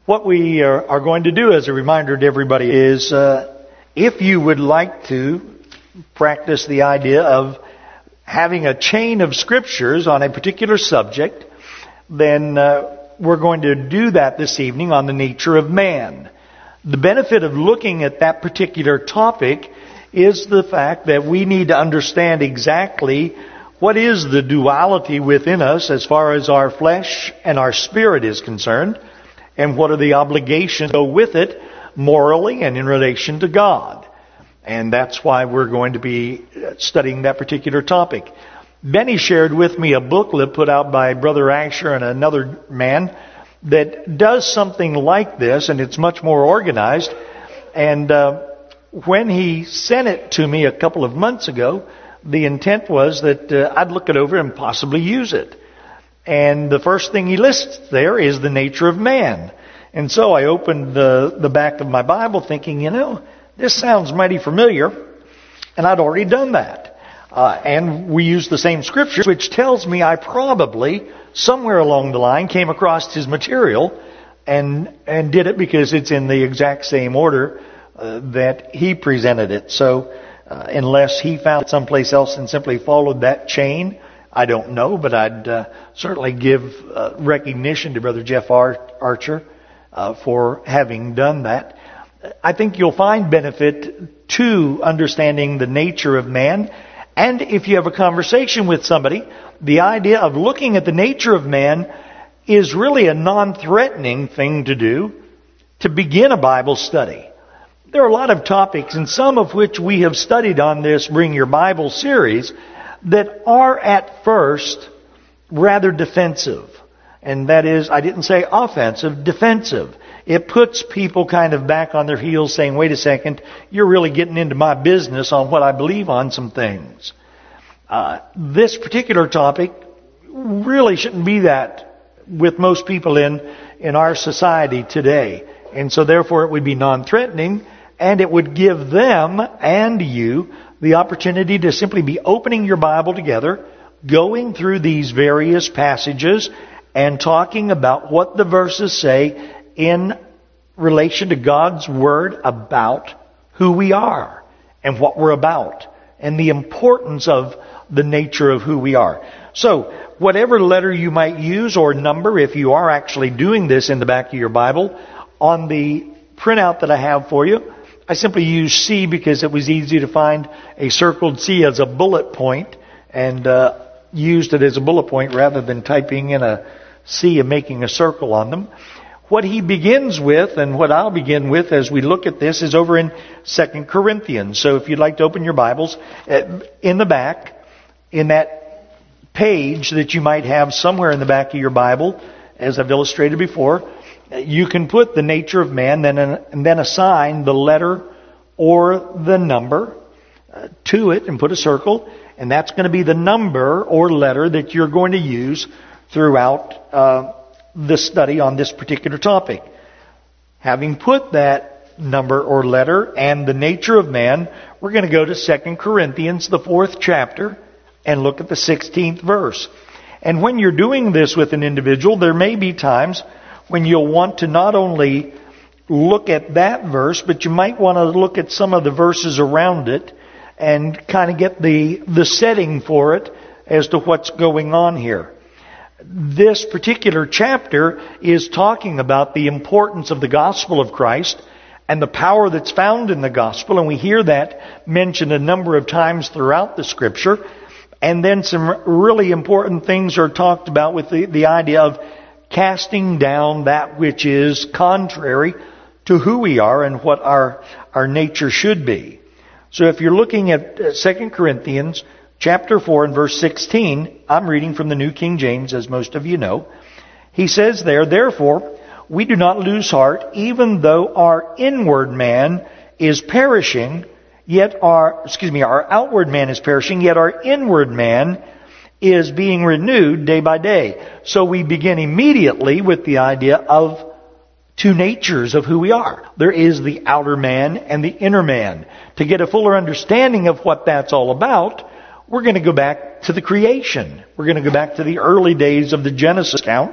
What we are going to do as a reminder to everybody is if you would like to practice the idea of having a chain of scriptures on a particular subject, then we're going to do that this evening on the nature of man. The benefit of looking at that particular topic is the fact that we need to understand exactly what is the duality within us as far as our flesh and our spirit is concerned, and what are the obligations that go with it morally and in relation to God. And that's why we're going to be studying that particular topic. Benny shared with me a booklet put out by Brother Asher and another man that does something like this, and it's much more organized. And when he sent it to me a couple of months ago, the intent was that I'd look it over and possibly use it. And the first thing he lists there is the nature of man. And so I opened the back of my Bible thinking, this sounds mighty familiar. And I'd already done that. And we used the same scripture, which tells me I probably, somewhere along the line, came across his material and did it because it's in the exact same order that he presented it. So unless he found it someplace else and simply followed that chain, I don't know, but I'd certainly give recognition to Brother Jeff Archer for having done that. I think you'll find benefit to understanding the nature of man. And if you have a conversation with somebody, the idea of looking at the nature of man is really a non-threatening thing to do to begin a Bible study. There are a lot of topics, and some of which we have studied on this Bring Your Bible series, that are at first rather defensive. And that is, I didn't say offensive, defensive. It puts people kind of back on their heels saying, wait a second, you're really getting into my business on what I believe on some things. This particular topic really shouldn't be that with most people in our society today. And so therefore it would be non-threatening, and it would give them and you the opportunity to simply be opening your Bible together, going through these various passages, and talking about what the verses say in relation to God's Word about who we are and what we're about and the importance of the nature of who we are. So, whatever letter you might use or number, if you are actually doing this in the back of your Bible, on the printout that I have for you, I simply use C because it was easy to find a circled C as a bullet point and used it as a bullet point rather than typing in a C and making a circle on them. What he begins with and what I'll begin with as we look at this is over in 2 Corinthians. So if you'd like to open your Bibles, in the back, in that page that you might have somewhere in the back of your Bible, as I've illustrated before, you can put the nature of man and then assign the letter or the number to it and put a circle. And that's going to be the number or letter that you're going to use throughout the study on this particular topic. Having put that number or letter and the nature of man, we're going to go to 2 Corinthians, the 4th chapter, and look at the 16th verse. And when you're doing this with an individual, there may be times when you'll want to not only look at that verse, but you might want to look at some of the verses around it and kind of get the setting for it as to what's going on here. This particular chapter is talking about the importance of the gospel of Christ and the power that's found in the gospel, and we hear that mentioned a number of times throughout the scripture. And then some really important things are talked about with the idea of casting down that which is contrary to who we are and what our nature should be. So if you're looking at 2 Corinthians chapter 4 and verse 16, I'm reading from the New King James, as most of you know. He says there, therefore, we do not lose heart, even though our inward man is perishing, yet our outward man is perishing, yet our inward man is being renewed day by day. So we begin immediately with the idea of two natures of who we are. There is the outer man and the inner man. To get a fuller understanding of what that's all about, we're going to go back to the creation. We're going to go back to the early days of the Genesis account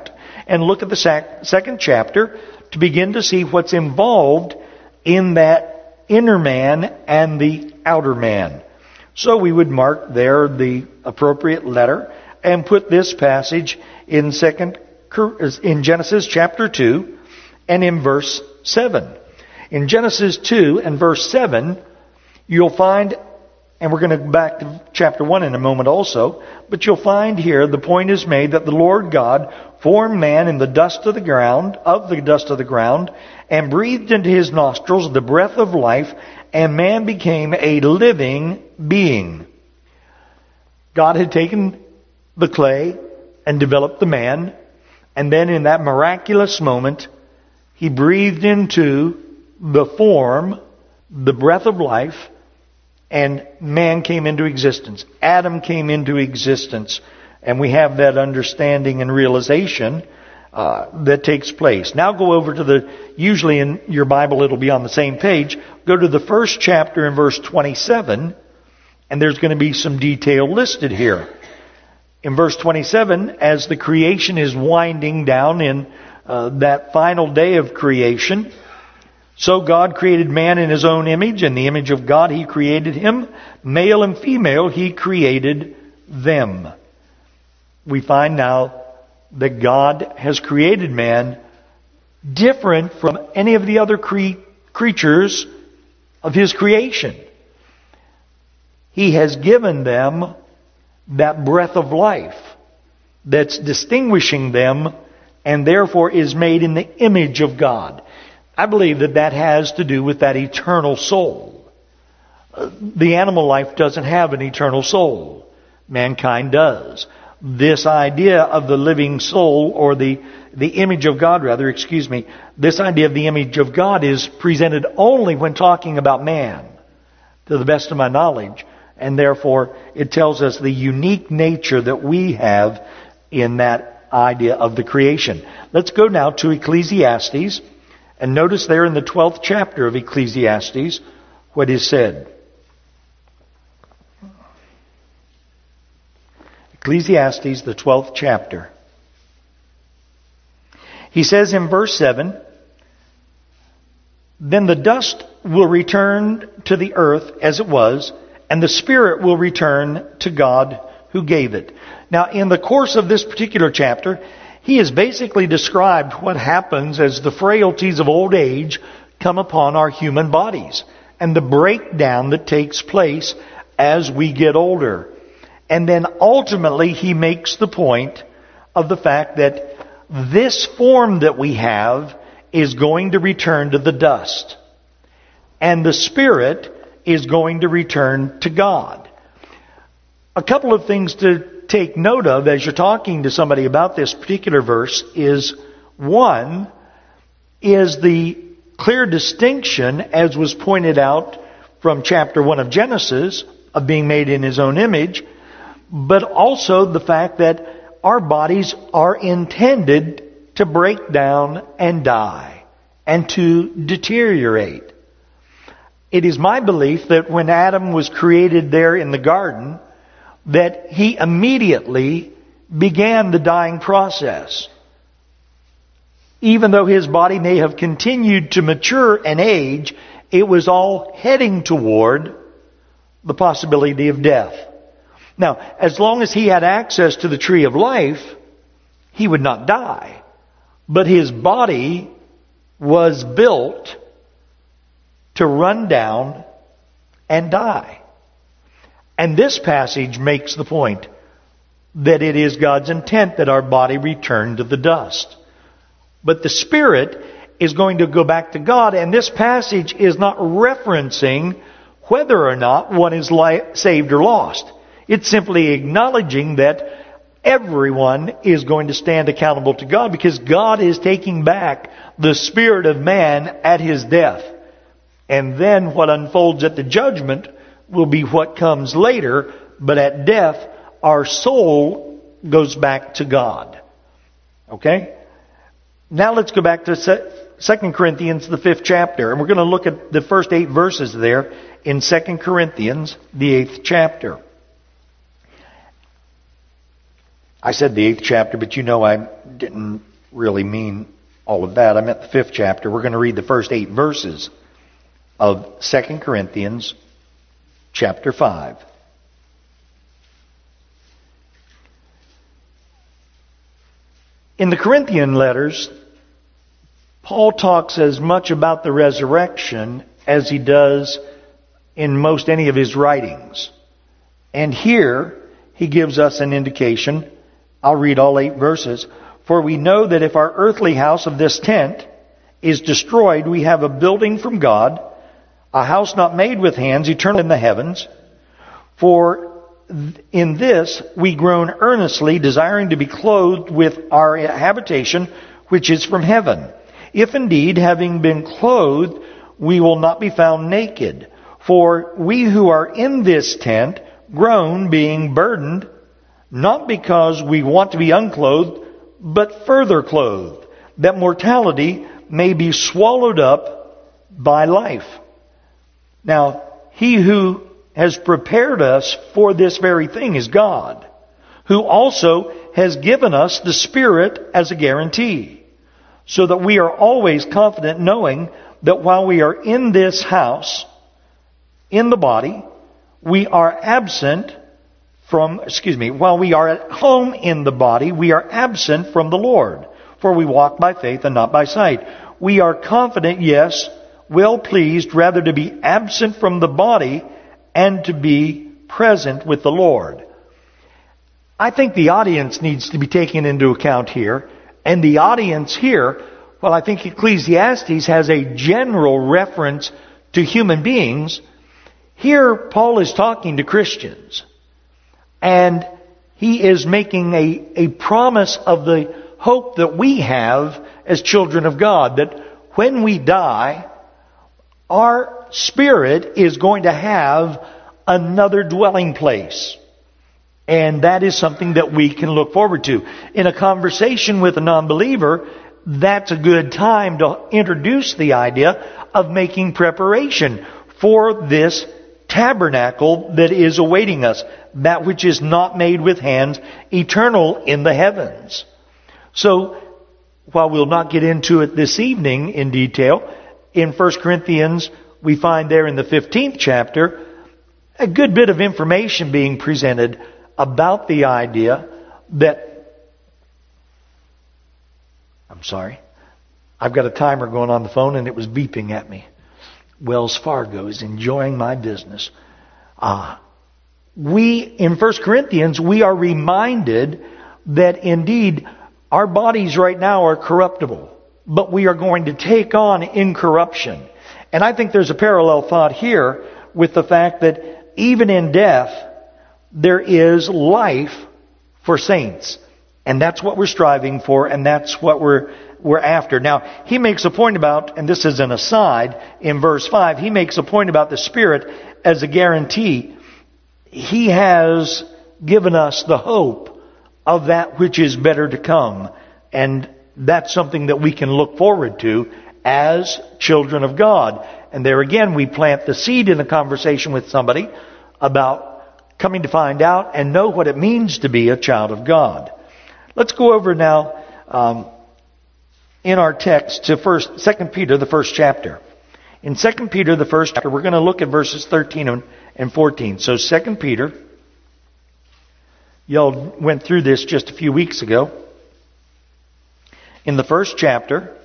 and look at the second chapter to begin to see what's involved in that inner man and the outer man. So we would mark there the appropriate letter and put this passage in Genesis chapter 2 and in verse 7. In Genesis 2 and verse 7, you'll find, and we're going to go back to chapter 1 in a moment also, but you'll find here the point is made that the Lord God formed man in the dust of the ground, and breathed into his nostrils the breath of life, and man became a living being. God had taken the clay and developed the man, and then in that miraculous moment, He breathed into the form, the breath of life, and man came into existence. Adam came into existence. And we have that understanding and realization that takes place. Now go over to usually in your Bible it'll be on the same page. Go to the first chapter in verse 27, and there's going to be some detail listed here. In verse 27, as the creation is winding down in that final day of creation, so God created man in His own image. In the image of God He created him. Male and female He created them. We find now that God has created man different from any of the other creatures of His creation. He has given them that breath of life that's distinguishing them and therefore is made in the image of God. I believe that has to do with that eternal soul. The animal life doesn't have an eternal soul. Mankind does. This idea of the living soul, or the image of God rather, this idea of the image of God is presented only when talking about man, to the best of my knowledge. And therefore, it tells us the unique nature that we have in that idea of the creation. Let's go now to Ecclesiastes, and notice there in the 12th chapter of Ecclesiastes what is said. Ecclesiastes, the 12th chapter. He says in verse 7, "Then the dust will return to the earth as it was, and the spirit will return to God who gave it." Now, in the course of this particular chapter, he has basically described what happens as the frailties of old age come upon our human bodies, and the breakdown that takes place as we get older. And then ultimately he makes the point of the fact that this form that we have is going to return to the dust. And the spirit is going to return to God. A couple of things to take note of as you're talking to somebody about this particular verse is, one, is the clear distinction, as was pointed out from chapter 1 of Genesis, of being made in His own image, but also the fact that our bodies are intended to break down and die and to deteriorate. It is my belief that when Adam was created there in the garden, that he immediately began the dying process. Even though his body may have continued to mature and age, it was all heading toward the possibility of death. Now, as long as he had access to the tree of life, he would not die. But his body was built to run down and die. And this passage makes the point that it is God's intent that our body return to the dust. But the spirit is going to go back to God, and this passage is not referencing whether or not one is saved or lost. It's simply acknowledging that everyone is going to stand accountable to God, because God is taking back the spirit of man at His death. And then what unfolds at the judgment will be what comes later, but at death, our soul goes back to God. Okay? Now let's go back to 2 Corinthians, the 5th chapter, and we're going to look at the first 8 verses there in 2 Corinthians, the 8th chapter. I said the 8th chapter, but I didn't really mean all of that. I'm at the 5th chapter. We're going to read the first 8 verses of 2 Corinthians chapter 5. In the Corinthian letters, Paul talks as much about the resurrection as he does in most any of his writings. And here he gives us an indication. I'll read all 8 verses. For we know that if our earthly house of this tent is destroyed, we have a building from God, a house not made with hands, eternal in the heavens. For in this we groan earnestly, desiring to be clothed with our habitation, which is from heaven. If indeed, having been clothed, we will not be found naked. For we who are in this tent groan, being burdened, not because we want to be unclothed, but further clothed, that mortality may be swallowed up by life. Now, he who has prepared us for this very thing is God, who also has given us the Spirit as a guarantee, so that we are always confident knowing that while we are in this house, in the body, we are absent from, while we are at home in the body, we are absent from the Lord. For we walk by faith and not by sight. We are confident, yes, well pleased, rather to be absent from the body and to be present with the Lord. I think the audience needs to be taken into account here. And the audience here, well, I think Ecclesiastes has a general reference to human beings. Here, Paul is talking to Christians. And he is making a promise of the hope that we have as children of God, that when we die, our spirit is going to have another dwelling place. And that is something that we can look forward to. In a conversation with a non-believer, that's a good time to introduce the idea of making preparation for this tabernacle that is awaiting us, that which is not made with hands, eternal in the heavens. So, while we'll not get into it this evening in detail, in 1 Corinthians, we find there in the 15th chapter a good bit of information being presented about the idea that... I'm sorry. I've got a timer going on the phone and it was beeping at me. Wells Fargo is enjoying my business. In 1 Corinthians, we are reminded that indeed our bodies right now are corruptible, but we are going to take on incorruption. And I think there's a parallel thought here with the fact that even in death, there is life for saints. And that's what we're striving for, and that's what we're after. Now, he makes a point about, and this is an aside, in verse 5, he makes a point about the Spirit as a guarantee. He has given us the hope of that which is better to come. And that's something that we can look forward to as children of God. And there again, we plant the seed in a conversation with somebody about coming to find out and know what it means to be a child of God. Let's go over now in our text to 2 Peter, the 1st chapter. In 2 Peter, the 1st chapter, we're going to look at verses 13 and 14. So 2 Peter, y'all went through this just a few weeks ago. In the 1st chapter,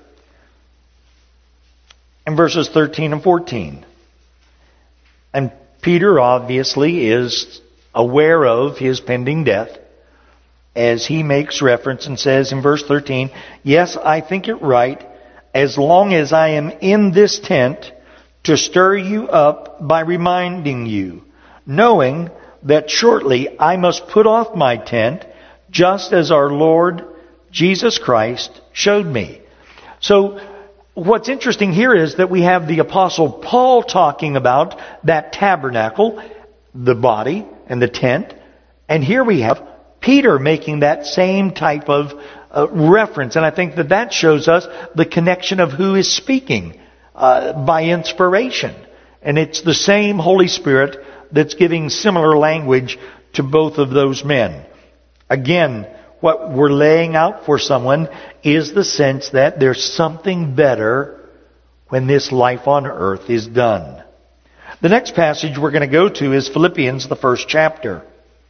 and verses 13 and 14. And Peter obviously is aware of his pending death, as he makes reference and says in verse 13, "Yes, I think it right, as long as I am in this tent, to stir you up by reminding you, knowing that shortly I must put off my tent, just as our Lord Jesus Christ showed me." So, what's interesting here is that we have the Apostle Paul talking about that tabernacle, the body and the tent, and here we have Peter making that same type of reference. And I think that shows us the connection of who is speaking by inspiration. And it's the same Holy Spirit that's giving similar language to both of those men. Again, what we're laying out for someone is the sense that there's something better when this life on earth is done. The next passage we're going to go to is Philippians, the 1st chapter.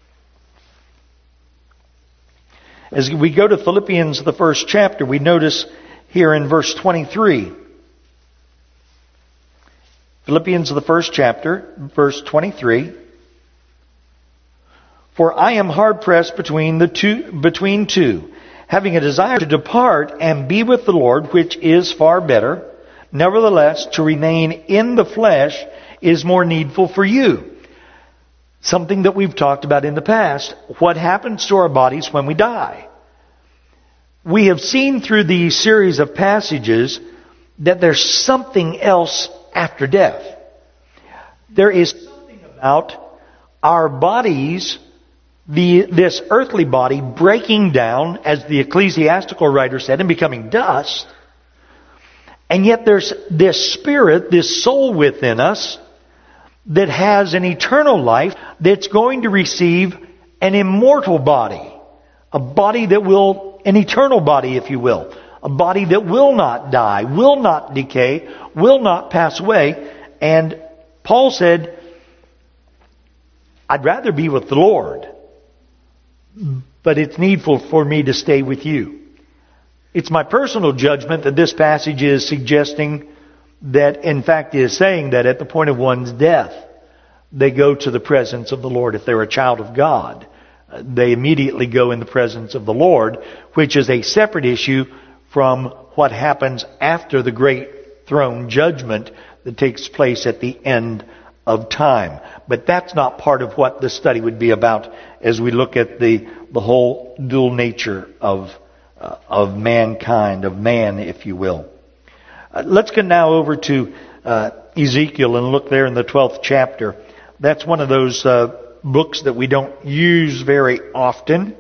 As we go to Philippians, the 1st chapter, we notice here in verse 23. Philippians, the 1st chapter, verse 23. For I am hard pressed between two, having a desire to depart and be with the Lord, which is far better. Nevertheless, to remain in the flesh is more needful for you. Something that we've talked about in the past. What happens to our bodies when we die? We have seen through these series of passages that there's something else after death. There is something about our bodies, this earthly body breaking down, as the ecclesiastical writer said, and becoming dust. And yet there's this spirit, this soul within us that has an eternal life that's going to receive an immortal body. A body that will, an eternal body, if you will. A body that will not die, will not decay, will not pass away. And Paul said, I'd rather be with the Lord, but it's needful for me to stay with you. It's my personal judgment that this passage is suggesting that, in fact, is saying that at the point of one's death, they go to the presence of the Lord. If they're a child of God, they immediately go in the presence of the Lord, which is a separate issue from what happens after the great throne judgment that takes place at the end of time. But that's not part of what the study would be about as we look at the whole dual nature of mankind, of man, if you will. Let's get now over to Ezekiel and look there in the 12th chapter. That's one of those books that we don't use very often.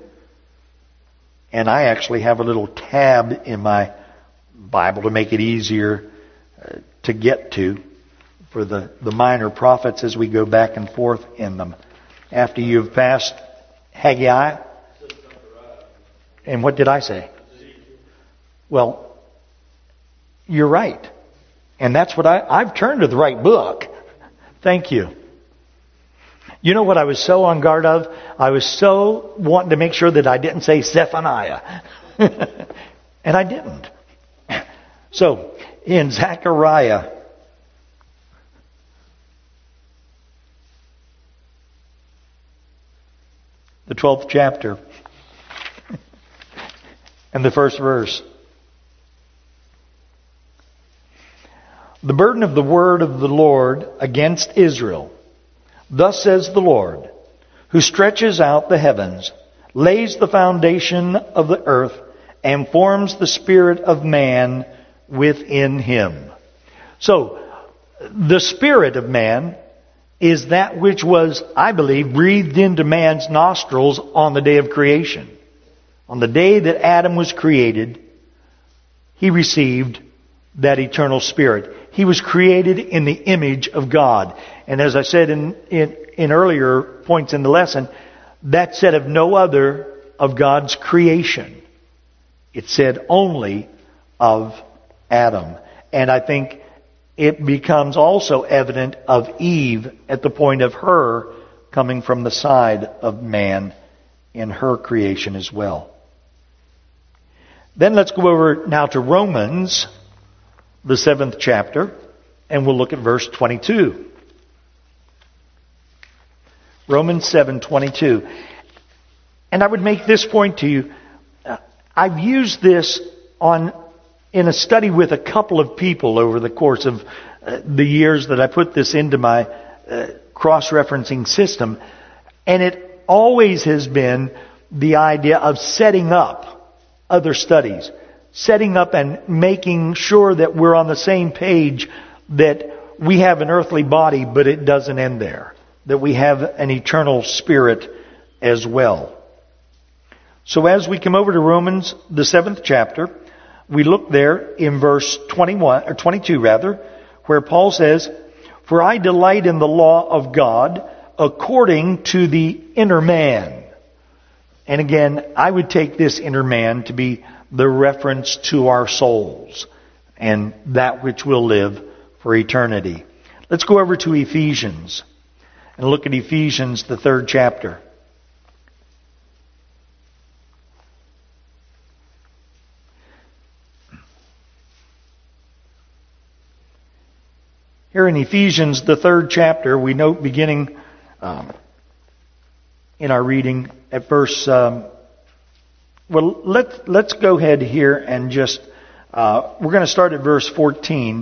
And I actually have a little tab in my Bible to make it easier to get to for the minor prophets as we go back and forth in them. After you've passed Haggai. And what did I say? Well, you're right. And that's what I've turned to the right book. Thank you. You know what I was so on guard of? I was so wanting to make sure that I didn't say Zephaniah. And I didn't. So, in Zechariah, the 12th chapter, and the first verse. The burden of the word of the Lord against Israel. Thus says the Lord, who stretches out the heavens, lays the foundation of the earth, and forms the spirit of man within him. So, the spirit of man is that which was, I believe, breathed into man's nostrils on the day of creation. On the day that Adam was created, he received that eternal spirit. He was created in the image of God. And as I said in earlier points in the lesson, that said of no other of God's creation. It said only of Adam. And I think it becomes also evident of Eve at the point of her coming from the side of man in her creation as well. Then let's go over now to Romans, the 7th chapter, and we'll look at verse 22. Romans 7:22. And I would make this point to you. I've used this in a study with a couple of people over the course of the years that I put this into my cross-referencing system. And it always has been the idea of setting up other studies. Setting up and making sure that we're on the same page, that we have an earthly body, but it doesn't end there. That we have an eternal spirit as well. So as we come over to Romans, the 7th chapter, we look there in verse 22 where Paul says, "For I delight in the law of God according to the inner man." And again, I would take this inner man to be the reference to our souls and that which will live for eternity. Let's go over to Ephesians and look at Ephesians, the 3rd chapter. Here in Ephesians, the 3rd chapter, we note beginning in our reading at verse... let's go ahead here and just... we're going to start at verse 14.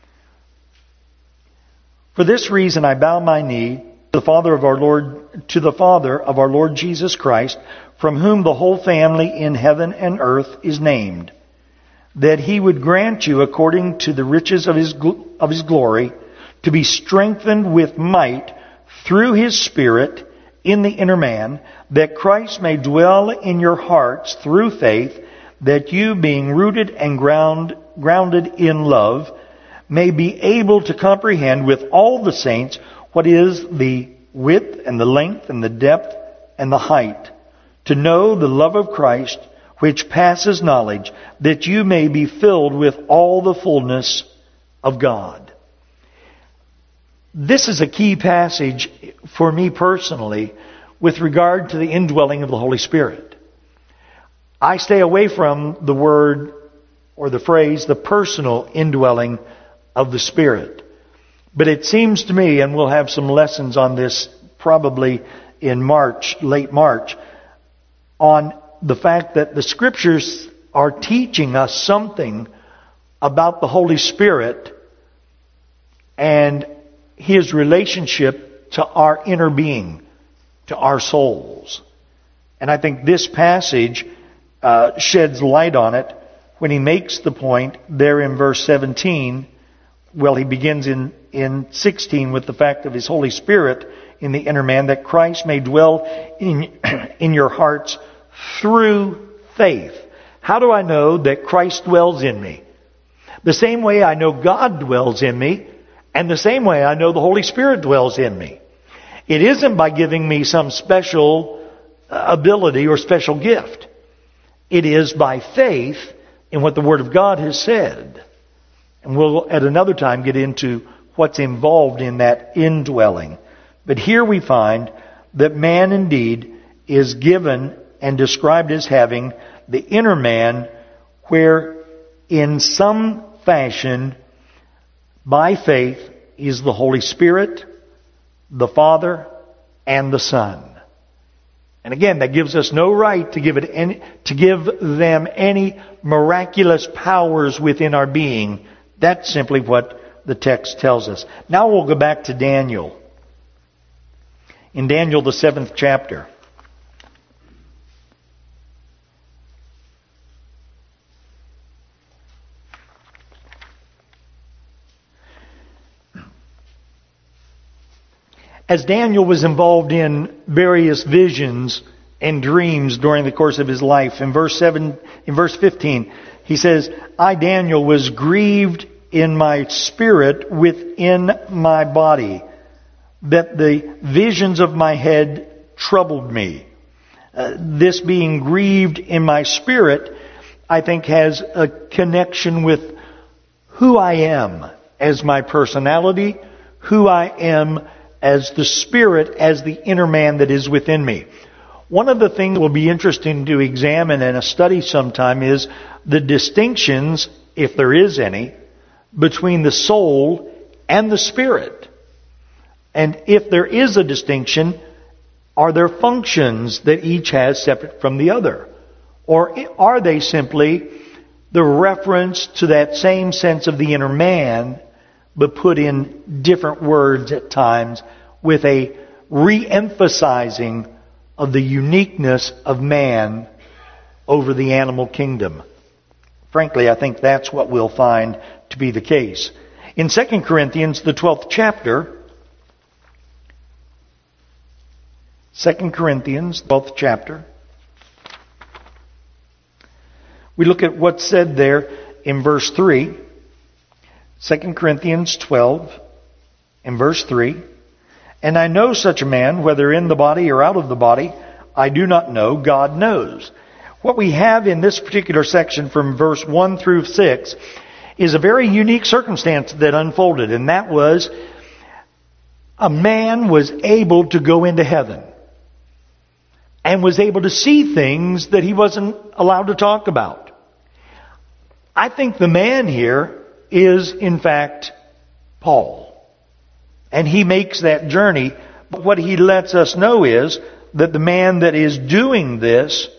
For this reason I bow my knee to the Father of our Lord Jesus Christ, from whom the whole family in heaven and earth is named, that He would grant you, according to the riches of His glory, to be strengthened with might through His Spirit in the inner man, that Christ may dwell in your hearts through faith, that you, being rooted and grounded in love, may be able to comprehend with all the saints what is the width and the length and the depth and the height, to know the love of Christ, which passes knowledge, that you may be filled with all the fullness of God. This is a key passage for me personally with regard to the indwelling of the Holy Spirit. I stay away from the word or the phrase, the personal indwelling of the Spirit. But it seems to me, and we'll have some lessons on this probably in March, late March, on the fact that the Scriptures are teaching us something about the Holy Spirit and His relationship to our inner being, to our souls. And I think this passage sheds light on it when he makes the point there in verse 17. Well, he begins in 16 with the fact of His Holy Spirit in the inner man, that Christ may dwell in your hearts through faith. How do I know that Christ dwells in me? The same way I know God dwells in me, and the same way I know the Holy Spirit dwells in me. It isn't by giving me some special ability or special gift. It is by faith in what the Word of God has said. And we'll at another time get into what's involved in that indwelling. But here we find that man indeed is given and described as having the inner man, where in some fashion, by faith, is the Holy Spirit, the Father, and the Son. And again, that gives us no right to give them any miraculous powers within our being. That's simply what the text tells us. Now we'll go back to Daniel. In Daniel, the 7th chapter. As Daniel was involved in various visions and dreams during the course of his life, in verse 15, he says, I, Daniel, was grieved in my spirit within my body, that the visions of my head troubled me. This being grieved in my spirit, I think, has a connection with who I am as my personality, who I am as the Spirit, as the inner man that is within me. One of the things that will be interesting to examine in a study sometime is the distinctions, if there is any, between the soul and the spirit. And if there is a distinction, are there functions that each has separate from the other? Or are they simply the reference to that same sense of the inner man, but put in different words at times with a re-emphasizing of the uniqueness of man over the animal kingdom? Frankly, I think that's what we'll find to be the case. In 2 Corinthians, the 12th chapter, 2 Corinthians, 12th chapter, we look at what's said there in verse 3. 2 Corinthians 12 and verse 3. And I know such a man, whether in the body or out of the body. I do not know, God knows. What we have in this particular section from verse 1 through 6 is a very unique circumstance that unfolded, and that was a man was able to go into heaven and was able to see things that he wasn't allowed to talk about. I think the man here is, in fact, Paul. And he makes that journey. But what he lets us know is that the man that is doing this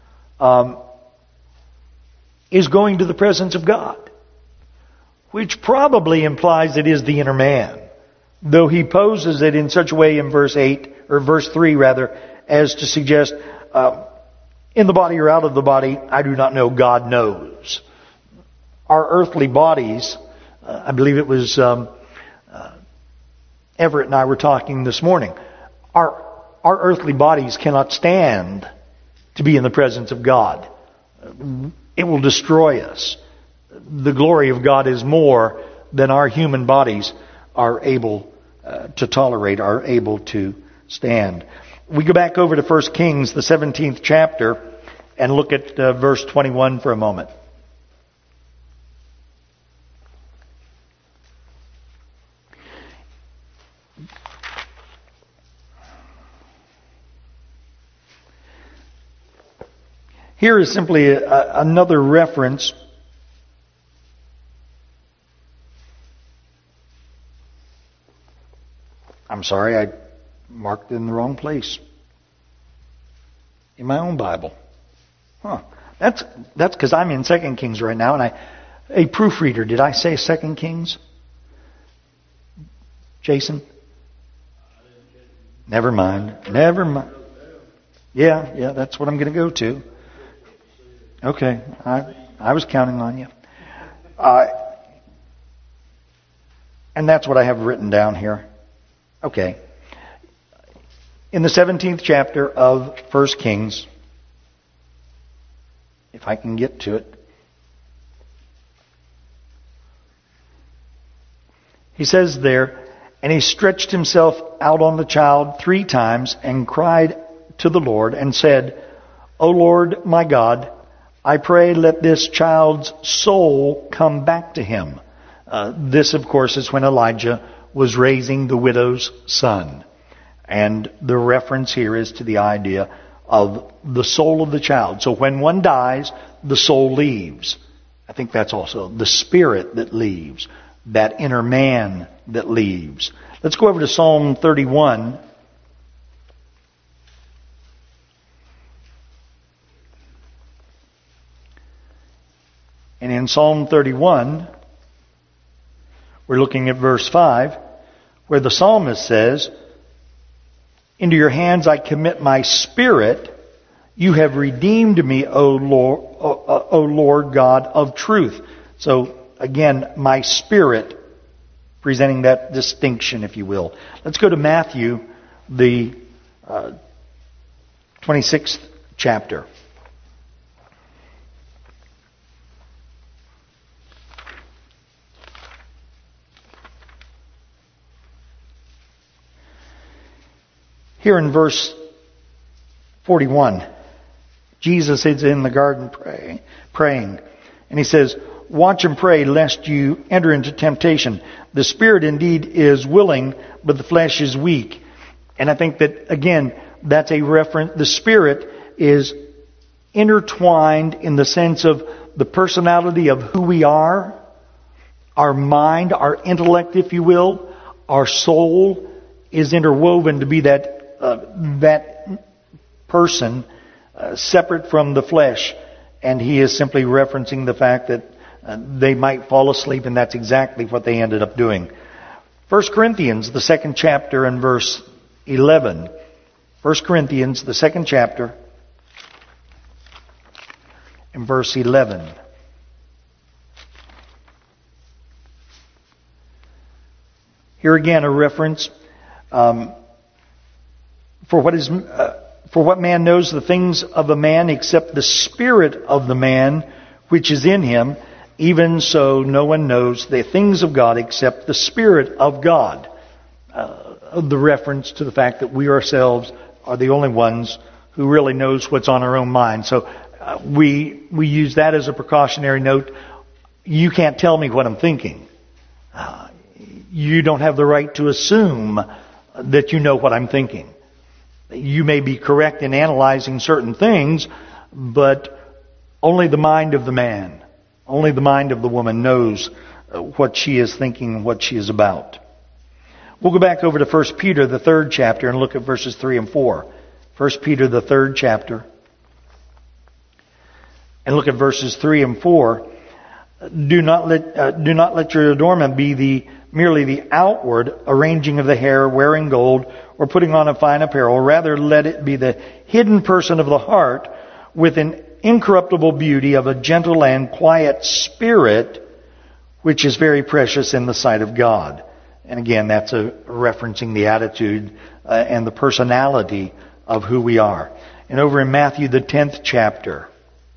is going to the presence of God, which probably implies it is the inner man, though he poses it in such a way in verse 8, or verse 3 rather, as to suggest, in the body or out of the body, I do not know, God knows. Our earthly bodies, I believe it was Everett and I were talking this morning, our earthly bodies cannot stand to be in the presence of God. It will destroy us. The glory of God is more than our human bodies are able to tolerate, are able to stand. We go back over to 1 Kings, the 17th chapter, and look at verse 21 for a moment. Here is simply another reference. I'm sorry, I marked it in the wrong place. In my own Bible. That's because I'm in 2 Kings right now, and a proofreader. Did I say 2 Kings? Jason? Never mind. Yeah, that's what I'm going to go to. Okay, I was counting on you. And that's what I have written down here. Okay. In the 17th chapter of 1 Kings, if I can get to it, he says there, and he stretched himself out on the child 3 times and cried to the Lord and said, O Lord my God, I pray let this child's soul come back to him. This, of course, is when Elijah was raising the widow's son. And the reference here is to the idea of the soul of the child. So when one dies, the soul leaves. I think that's also the spirit that leaves. That inner man that leaves. Let's go over to Psalm 31. And in Psalm 31, we're looking at verse 5, where the psalmist says, Into your hands I commit my spirit. You have redeemed me, O Lord God of truth. So, again, my spirit, presenting that distinction, if you will. Let's go to Matthew, the 26th chapter. Here in verse 41, Jesus is in the garden praying. And he says, Watch and pray lest you enter into temptation. The spirit indeed is willing, but the flesh is weak. And I think that, again, that's a reference. The spirit is intertwined in the sense of the personality of who we are, our mind, our intellect, if you will, our soul is interwoven to be that person separate from the flesh. And he is simply referencing the fact that they might fall asleep, and that's exactly what they ended up doing. 1 Corinthians, the 2nd chapter and verse 11. 1 Corinthians, the 2nd chapter and verse 11. Here again a reference. For what man knows the things of a man except the spirit of the man which is in him? Even so no one knows the things of God except the Spirit of God. The reference to the fact that we ourselves are the only ones who really knows what's on our own mind. So we use that as a precautionary note. You can't tell me what I'm thinking. You don't have the right to assume that you know what I'm thinking. You may be correct in analyzing certain things, but only the mind of the man, only the mind of the woman knows what she is thinking and what she is about. We'll go back over to 1 Peter, the 3rd chapter, and look at verses 3 and 4. 1 Peter, the 3rd chapter, and look at verses 3 and 4. Do not let your adornment be merely the outward arranging of the hair, wearing gold, or putting on a fine apparel. Rather, let it be the hidden person of the heart with an incorruptible beauty of a gentle and quiet spirit, which is very precious in the sight of God. And again, that's referencing the attitude and the personality of who we are. And over in Matthew, the 10th chapter.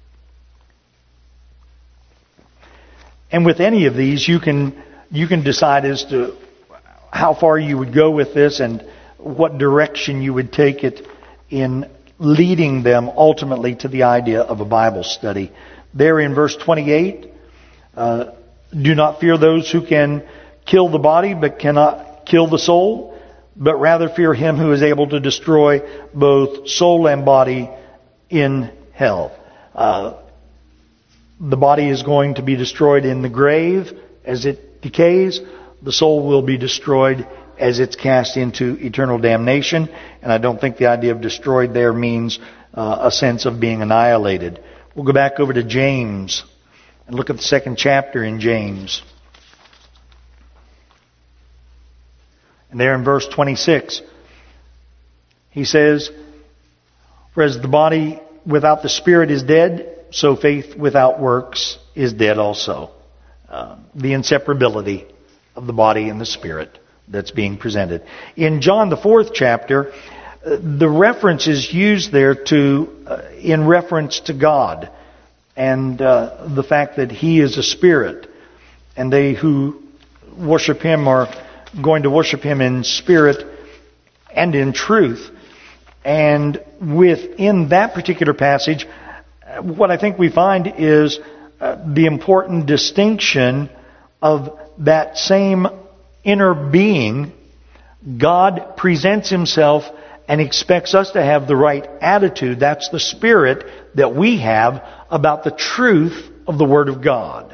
And with any of these, you can decide as to how far you would go with this and what direction you would take it in leading them ultimately to the idea of a Bible study. There in verse 28, do not fear those who can kill the body but cannot kill the soul, but rather fear him who is able to destroy both soul and body in hell. The body is going to be destroyed in the grave as it decays. The soul will be destroyed as it's cast into eternal damnation. And I don't think the idea of destroyed there means a sense of being annihilated. We'll go back over to James and look at the 2nd chapter in James. And there in verse 26, he says, for as the body without the spirit is dead, so faith without works is dead also. The inseparability of the body and the spirit that's being presented. In John, the 4th chapter, the reference is used there in reference to God and the fact that He is a spirit. And they who worship Him are going to worship Him in spirit and in truth. And within that particular passage, what I think we find is the important distinction of that same inner being. God presents Himself and expects us to have the right attitude. That's the spirit that we have about the truth of the Word of God.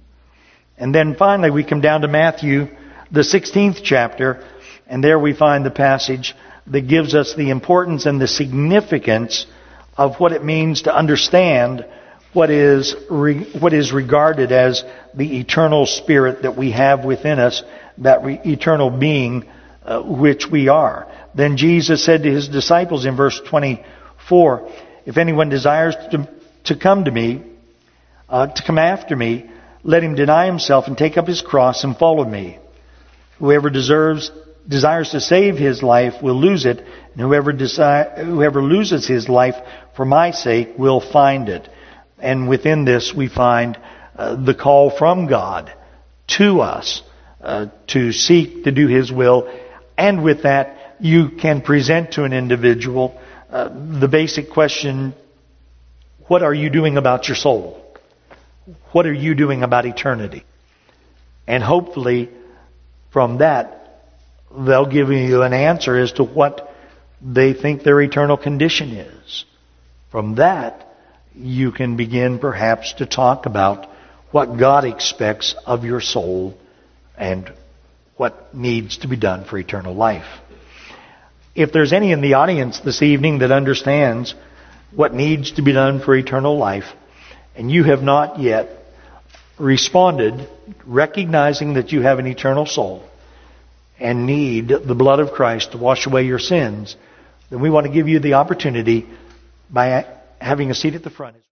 And then finally we come down to Matthew, the 16th chapter, and there we find the passage that gives us the importance and the significance of what it means to understand what is regarded as the eternal spirit that we have within us, that eternal being which we are. Then Jesus said to His disciples in verse 24, if anyone desires to come to me, to come after me, let him deny himself and take up his cross and follow me. Whoever desires to save his life will lose it, and whoever loses his life for my sake will find it. And within this we find the call from God to us to seek to do His will. And with that, you can present to an individual the basic question, what are you doing about your soul? What are you doing about eternity? And hopefully from that, they'll give you an answer as to what they think their eternal condition is. From that, you can begin perhaps to talk about what God expects of your soul and what needs to be done for eternal life. If there's any in the audience this evening that understands what needs to be done for eternal life, and you have not yet responded, recognizing that you have an eternal soul and need the blood of Christ to wash away your sins, then we want to give you the opportunity by having a seat at the front.